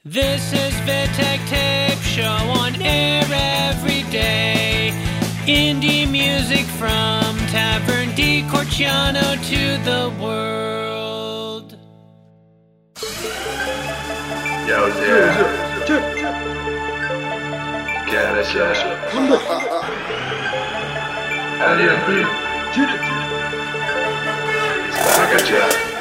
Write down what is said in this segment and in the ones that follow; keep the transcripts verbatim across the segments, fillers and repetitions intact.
This is Vitek Tape Show on air every day. Indie music from Tavern di Corciano to the world. Yo, yeah. Gerçek. Her yer büyük. Bakacağız.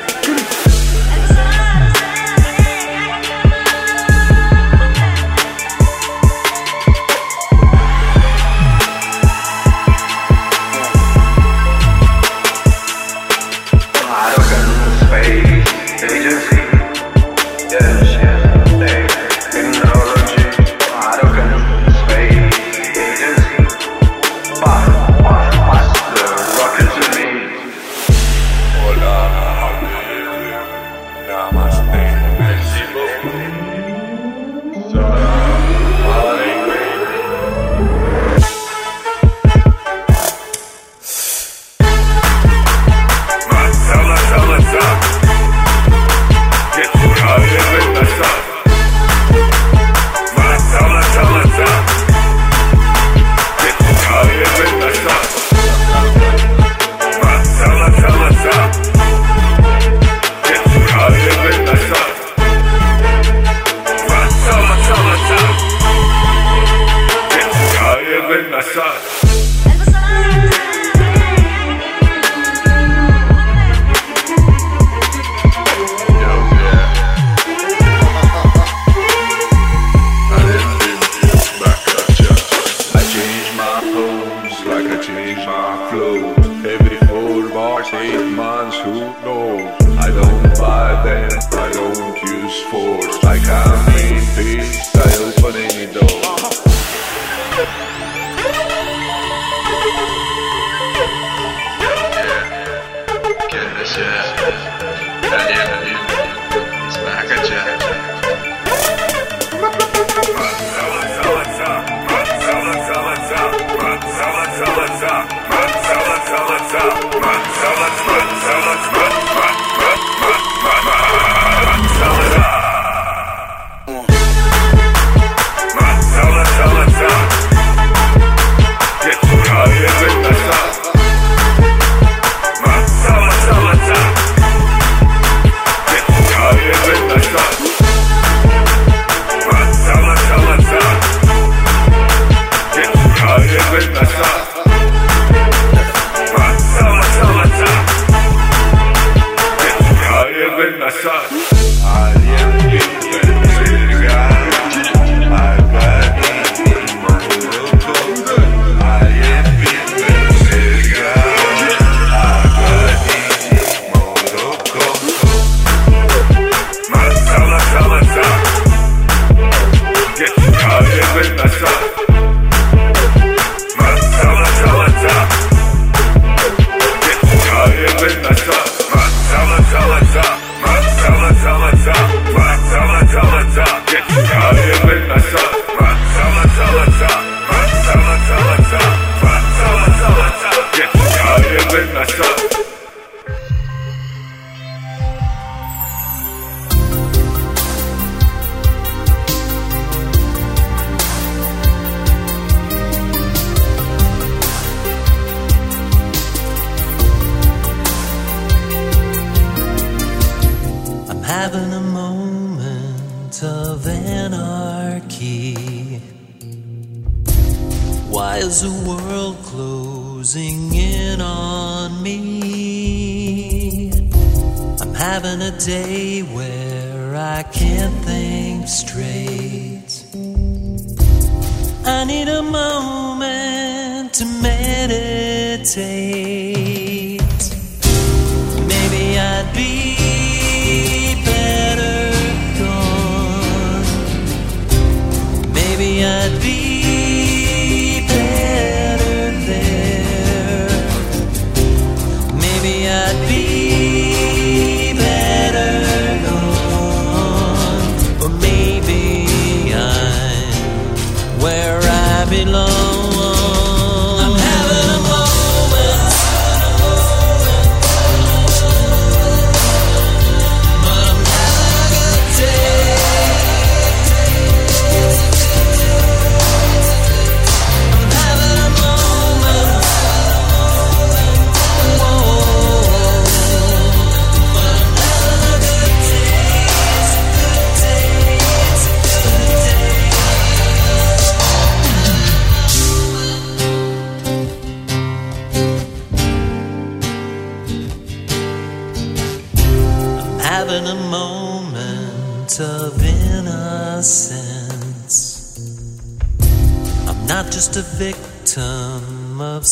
of innocence. I'm not just a victim of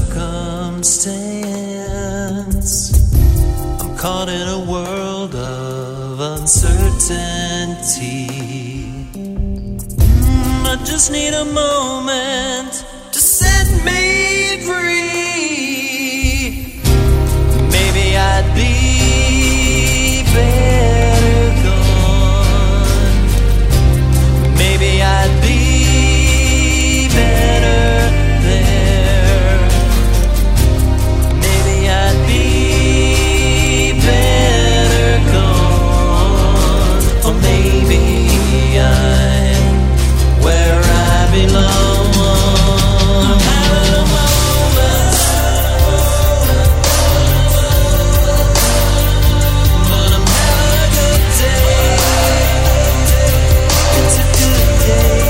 circumstance. I'm caught in a world of uncertainty. Mm, I just need a moment to set me free. Maybe I'd be better gone. Maybe I'd be better there. Maybe I'd be better gone. Or maybe I'm where I belong. I'm having a moment, but I'm having a good day. It's a good day.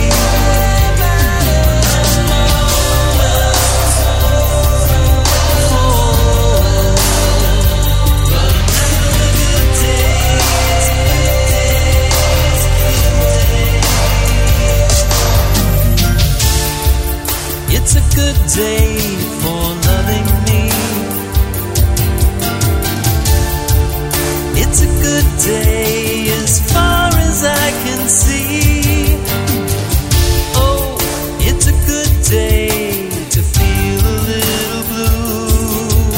It's a good day for loving me. It's a good day as far as I can see. Oh, it's a good day to feel a little blue.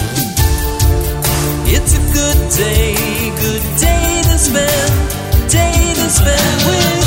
It's a good day, good day to spend, day to spend with you.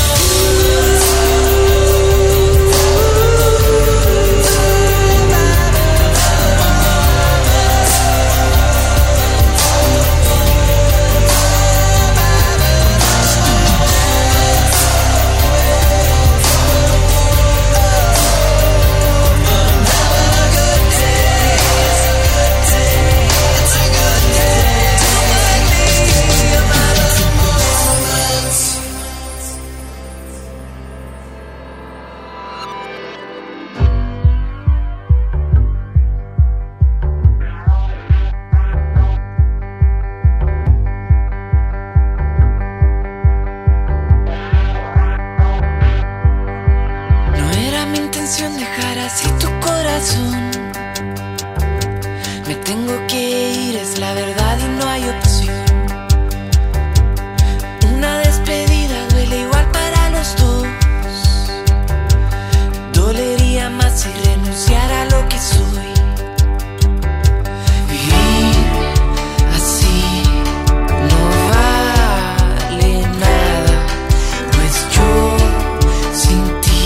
Dejar así tu corazón. Me tengo que ir, es la verdad y no hay opción. Una despedida duele igual para los dos. Dolería más si renunciara a lo que soy. Vivir así no vale nada, pues yo sin ti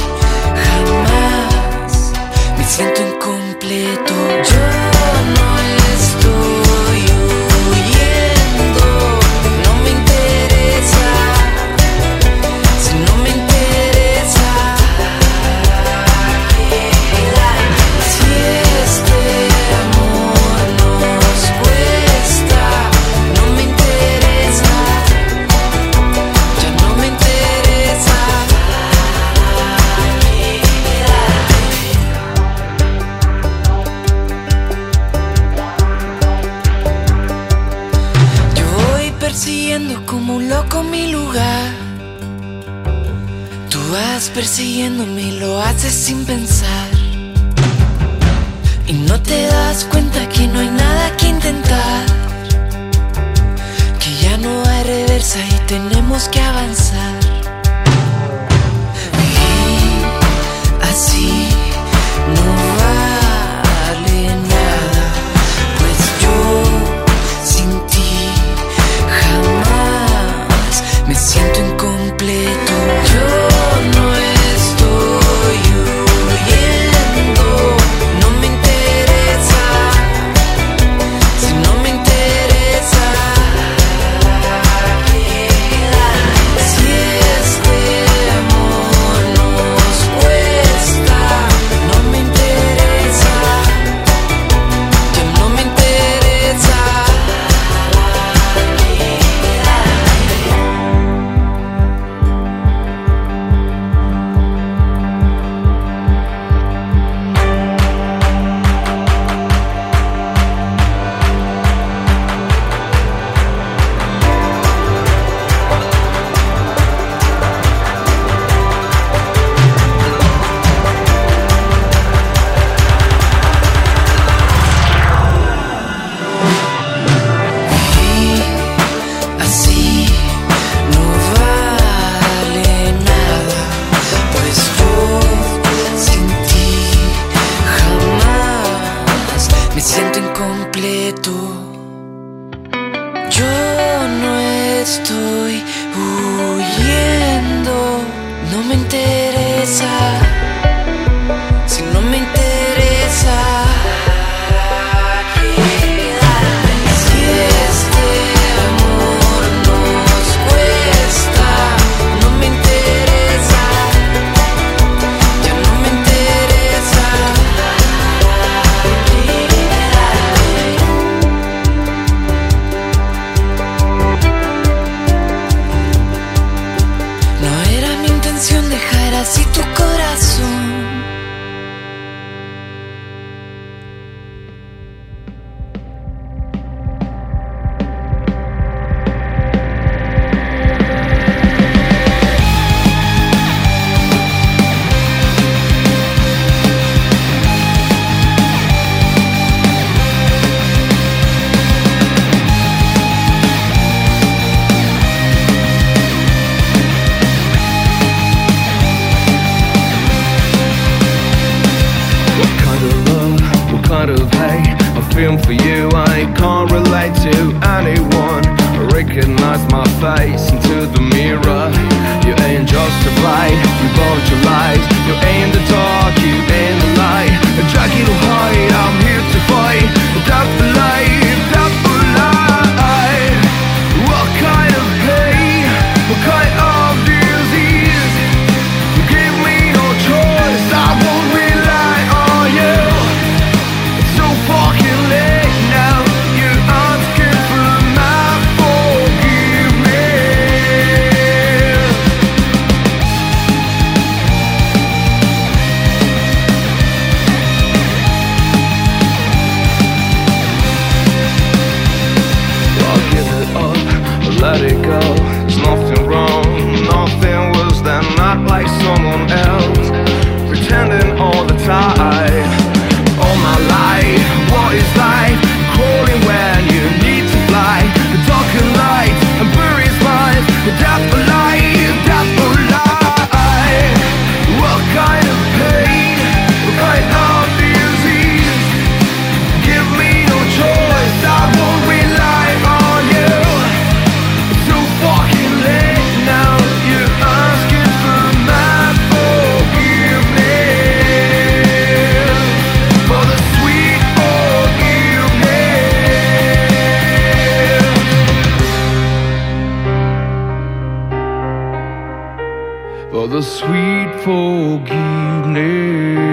jamás me siento incompleto. Yo no estoy huyendo, no me interesa. Si no me interesa, si este amor nos cuesta, no me interesa, ya no me interesa. Yo voy persiguiendo como un loco mi lugar. Tú vas persiguiéndome y lo haces sin pensar. Y no te das cuenta que no hay nada que intentar, que ya no hay reversa y tenemos que avanzar. Vivir así no vale nada, pues yo sin ti jamás me siento incompleto. Yo no estoy huyendo, no me interesa. Si no me interesa, si este amor nos cuesta, no me interesa, ya no me interesa. interesa, si no me interesa, si este amor nos cuesta, no me interesa, ya no me interesa. No era mi intención dejar así tu corazón. For you, I can't relate to anyone. I recognize my face into the mirror. You ain't justified, you want your lies. You ain't the dark, you ain't the light. I drag you to hide, I'm here to fight. That's the light, that's the light. What kind of pain, what kind of disease? You give me no choice, I won't rely on you. It's so fucking late. Let it go, there's nothing wrong. Nothing was then not like someone else. Pretending all the time. All my life, what is life? Crawling when you need to fly. The darker light and buries mine. That's the light, that's the light. What kind of pain? What kind of disease? Give me no choice, I won't rely on you. Fucking late now, you're asking for my forgiveness, for the sweet forgiveness, for the sweet forgiveness.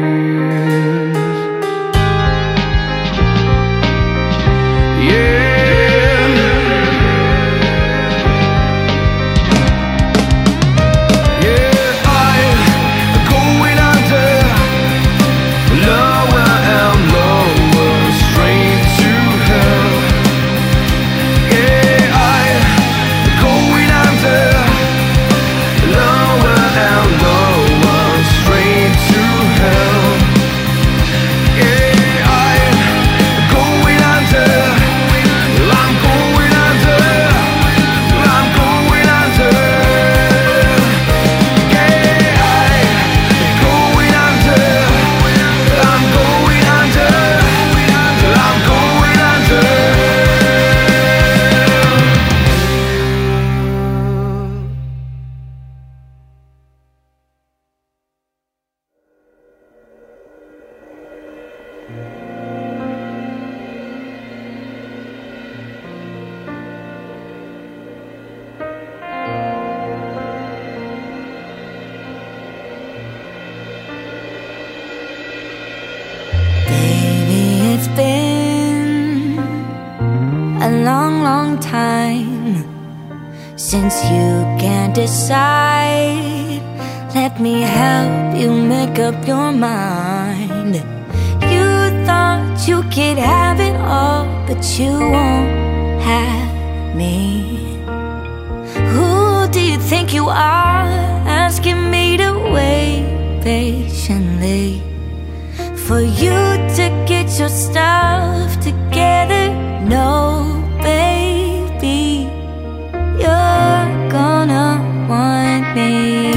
Since you can't decide, let me help you make up your mind. You thought you could have it all, but you won't have me. Who do you think you are, asking me to wait patiently for you to get your stuff together? No, baby, you're gonna want me.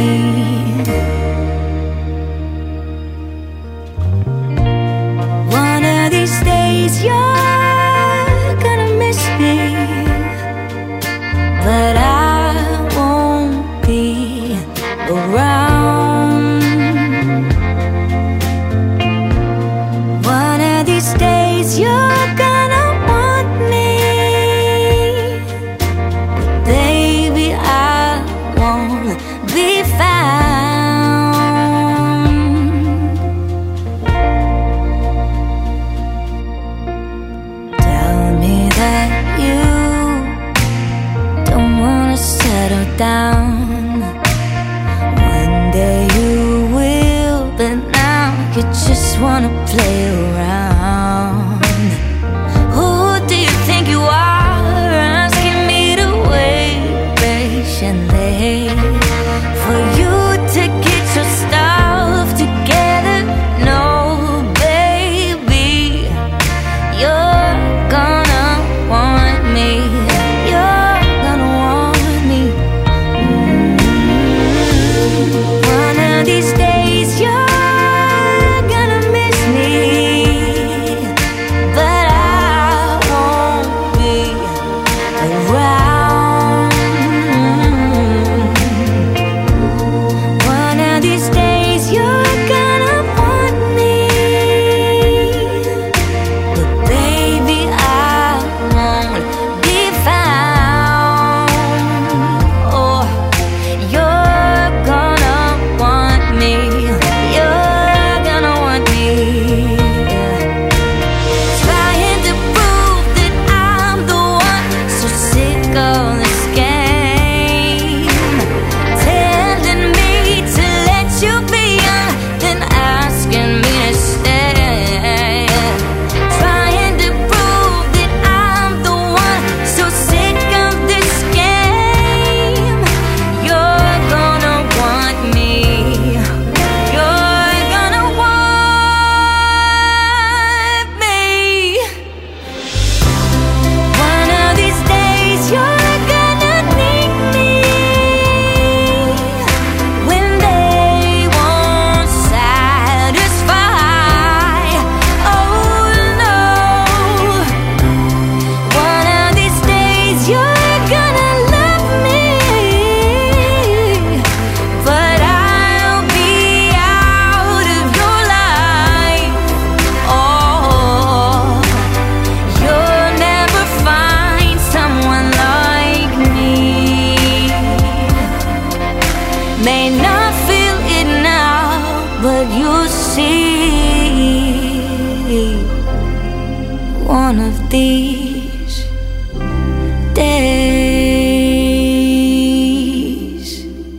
One of these days you're gonna miss me, but I won't be around. for you to get your stuff together. No, baby, you're gonna want me. You're gonna want me. Mm-hmm. One of these days you're gonna miss me, but I won't be around. One of these days you're gonna want me, but baby I won't be found. Oh, you're gonna want me. You're gonna want me. Trying to prove that I'm the one, so sick of this game. Telling me to let you be young, then asking me to stay. Trying to prove that I'm the one, so sick of this game. You're gonna want me. You're gonna want me. One of these days you're gonna need me, when they won't satisfy. Oh no. One of these days you're gonna love me, but I'll be out of your life. Oh, you'll never find someone like me. May not feel it now, but you'll see one of these days.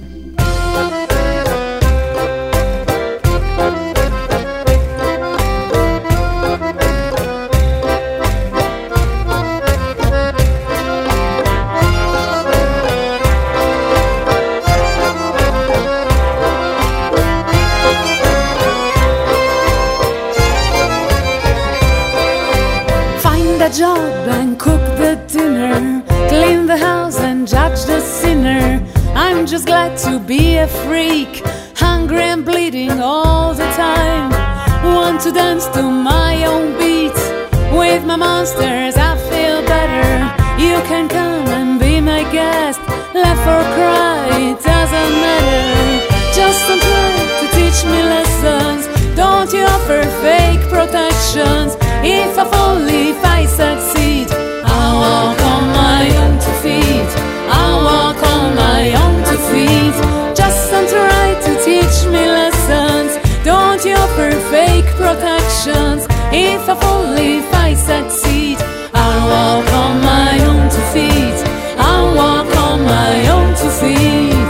Find a job and cook the dinner, clean the house and judge the sinner. I'm just glad to be a freak, hungry and bleeding all the time. Want to dance to my own beats, with my monsters I feel better. You can come and be my guest, laugh or cry, it doesn't matter. Just don't try to teach me lessons, don't you offer fake protections. If I fall, if I succeed, I'll walk on my own two feet. I'll walk on my own two feet. Just don't try to teach me lessons, don't you offer fake protections. If I fall, if I succeed, I'll walk on my own two feet. I'll walk on my own two feet.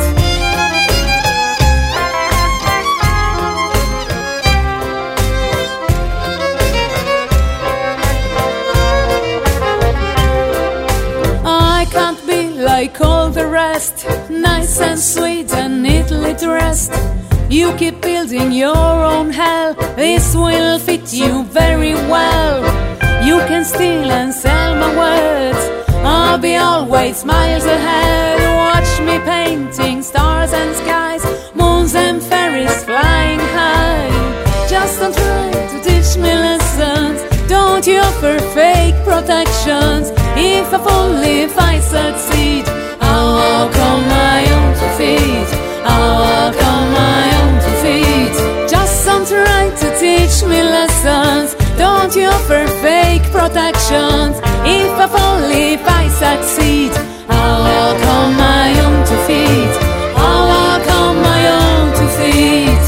I can't be like all the rest, nice and sweet and neatly dressed. You keep building your own hell, this will fit you very well. You can steal and sell my words, I'll be always miles ahead. Watch me painting stars and skies, moons and fairies flying high. Just don't try to teach me lessons, don't you offer fake protections. If I fall, if I succeed, I'll walk on my own two feet. I'll walk on my own two feet. Just don't try to teach me lessons, don't you offer fake protections. If I fall, if I succeed, I'll walk on my own two feet. I'll walk on my own two feet.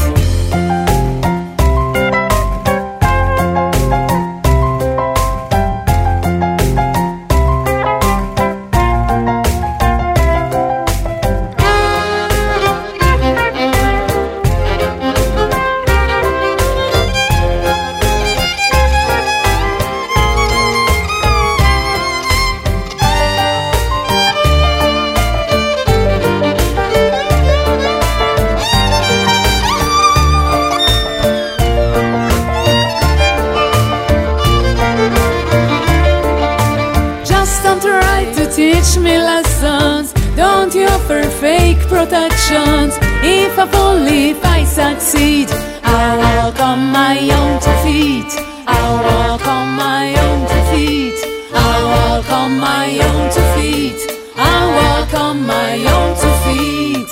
protections. If I fall, if I succeed, I walk on my own two feet. I walk on my own two feet. I walk on my own two feet. I walk on my own two feet.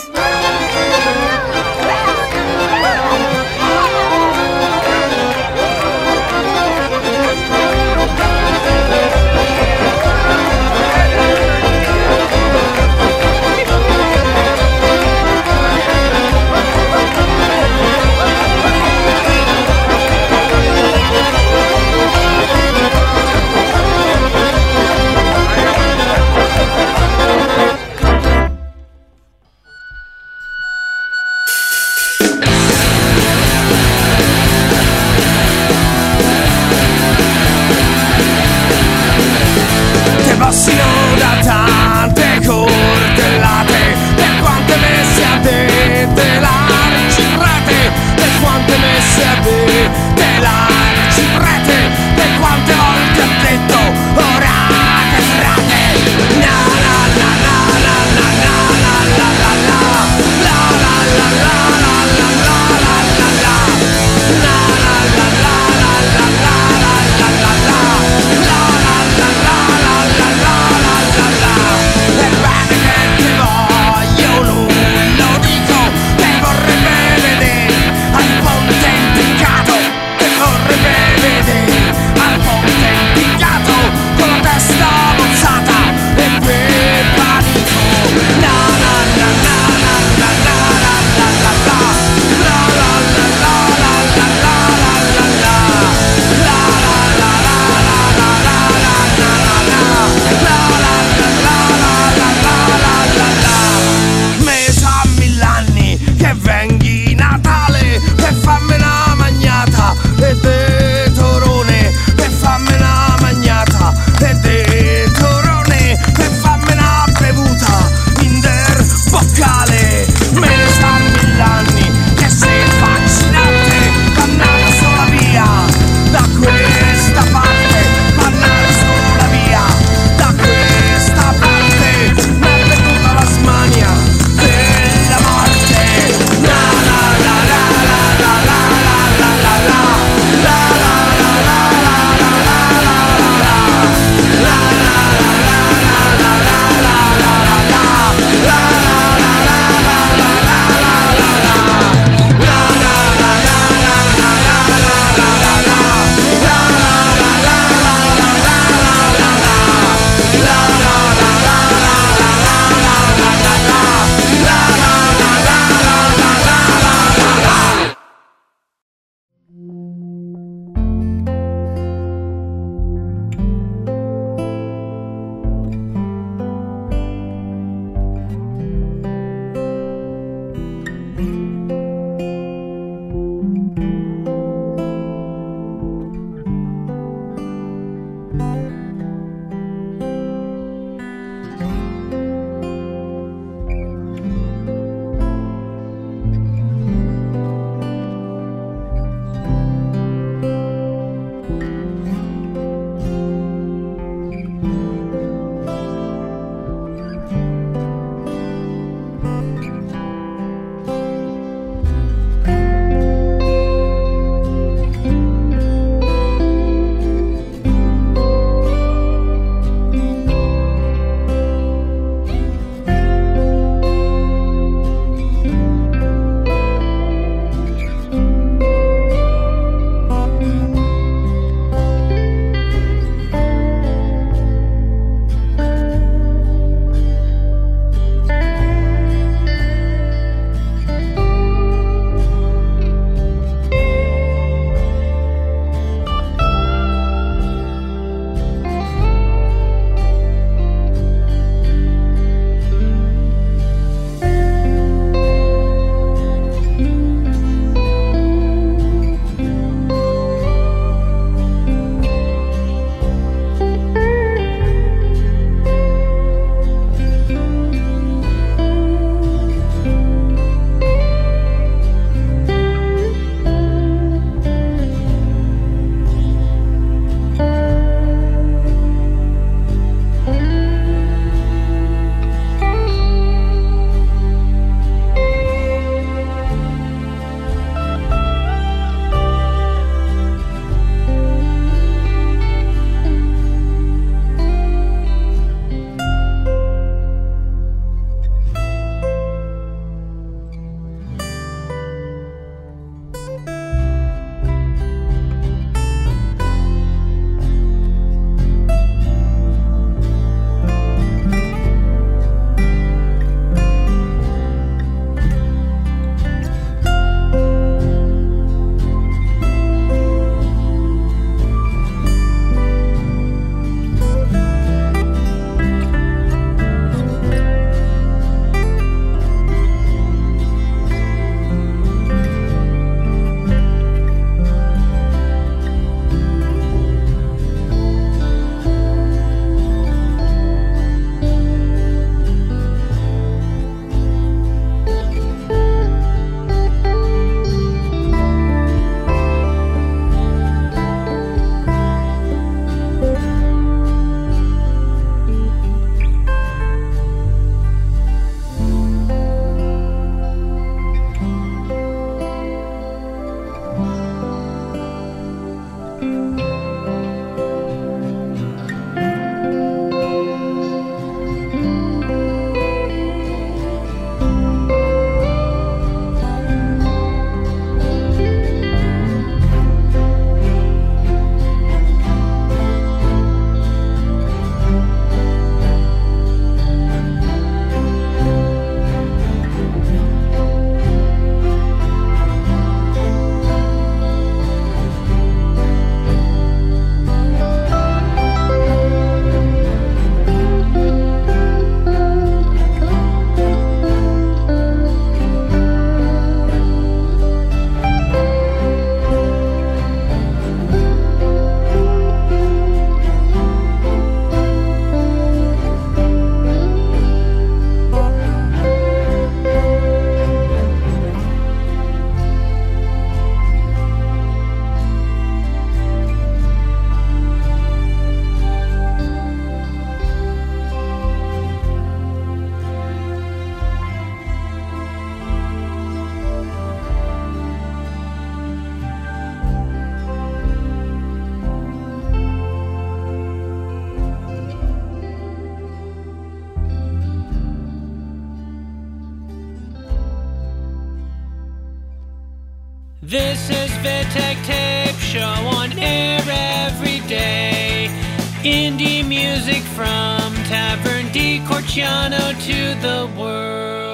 This is Vitek Tape Show on air every day. Indie music from Tavern di Corciano to the world.